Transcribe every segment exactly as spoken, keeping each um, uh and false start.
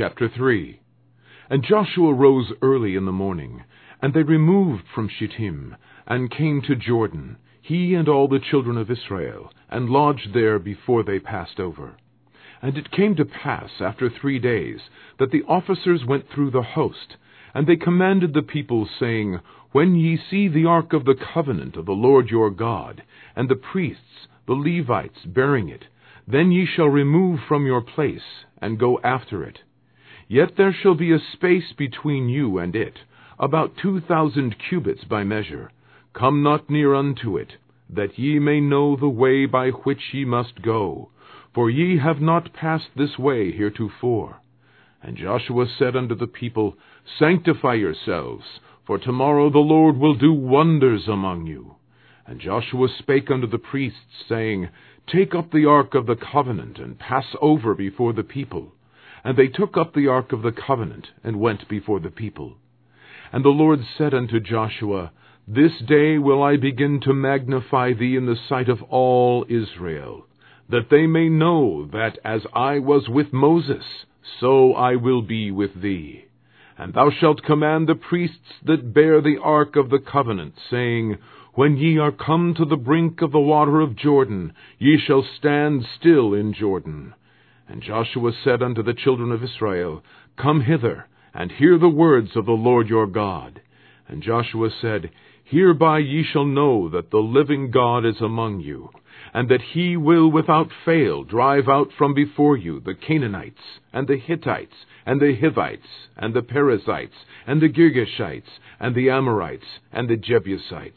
Chapter three. And Joshua rose early in the morning, and they removed from Shittim, and came to Jordan, he and all the children of Israel, and lodged there before they passed over. And it came to pass after three days, that the officers went through the host, and they commanded the people, saying, When ye see the ark of the covenant of the Lord your God, and the priests, the Levites, bearing it, then ye shall remove from your place, and go after it. Yet there shall be a space between you and it, about two thousand cubits by measure. Come not near unto it, that ye may know the way by which ye must go, for ye have not passed this way heretofore. And Joshua said unto the people, Sanctify yourselves, for tomorrow the Lord will do wonders among you. And Joshua spake unto the priests, saying, Take up the ark of the covenant, and pass over before the people. And they took up the ark of the covenant, and went before the people. And the Lord said unto Joshua, This day will I begin to magnify thee in the sight of all Israel, that they may know that as I was with Moses, so I will be with thee. And thou shalt command the priests that bear the ark of the covenant, saying, When ye are come to the brink of the water of Jordan, ye shall stand still in Jordan. And Joshua said unto the children of Israel, Come hither, and hear the words of the Lord your God. And Joshua said, Hereby ye shall know that the living God is among you, and that he will without fail drive out from before you the Canaanites, and the Hittites, and the Hivites, and the Perizzites, and the Girgashites, and the Amorites, and the Jebusites.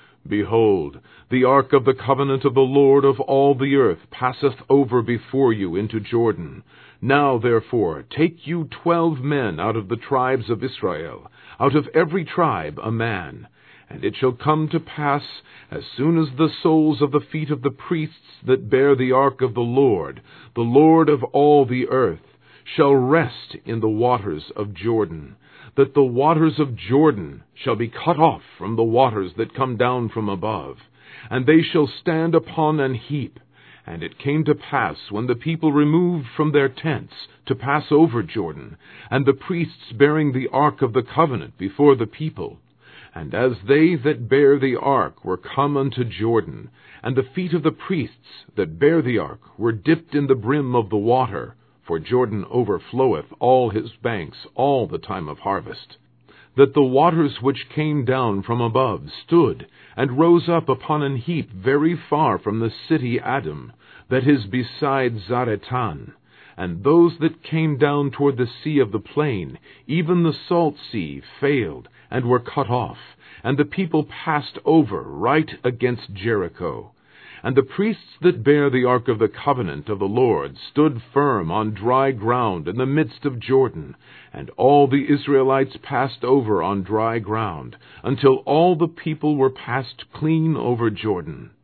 Behold, the ark of the covenant of the Lord of all the earth passeth over before you into Jordan. Now therefore take you twelve men out of the tribes of Israel, out of every tribe a man. And it shall come to pass, as soon as the soles of the feet of the priests that bear the ark of the Lord, the Lord of all the earth, shall rest in the waters of Jordan, that the waters of Jordan shall be cut off from the waters that come down from above, and they shall stand upon an heap. And it came to pass, when the people removed from their tents to pass over Jordan, and the priests bearing the ark of the covenant before the people, and as they that bear the ark were come unto Jordan, and the feet of the priests that bear the ark were dipped in the brim of the water, for Jordan overfloweth all his banks all the time of harvest, that the waters which came down from above stood, and rose up upon an heap very far from the city Adam, that is beside Zaretan. And those that came down toward the sea of the plain, even the salt sea, failed, and were cut off, and the people passed over right against Jericho. And the priests that bear the ark of the covenant of the Lord stood firm on dry ground in the midst of Jordan, and all the Israelites passed over on dry ground, until all the people were passed clean over Jordan.